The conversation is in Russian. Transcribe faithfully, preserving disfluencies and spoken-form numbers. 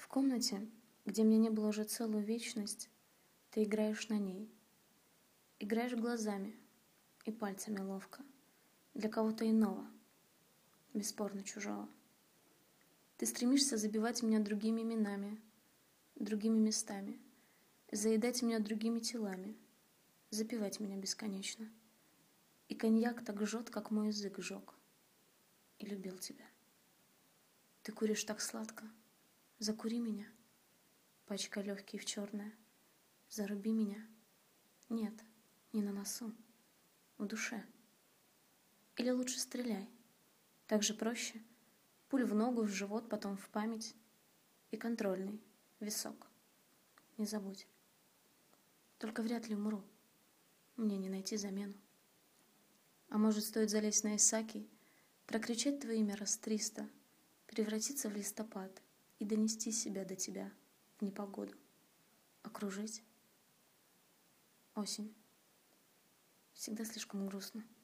В комнате, где меня не было уже целую вечность, ты играешь на ней. Играешь глазами и пальцами ловко, для кого-то иного, бесспорно чужого. Ты стремишься забивать меня другими именами, другими местами, заедать меня другими телами, запивать меня бесконечно. И коньяк так жжет, как мой язык жег, и любил тебя. Ты куришь так сладко, закури меня, пачка легкие в черное, заруби меня. Нет, не на носу, в душе. Или лучше стреляй, так же проще. Пуль в ногу, в живот, потом в память. И контрольный, висок. Не забудь. Только вряд ли умру. Мне не найти замену. А может, стоит залезть на Исаки, прокричать твое имя раз триста, превратиться в листопад и донести себя до тебя в непогоду. Окружить. Осень. Всегда слишком грустно.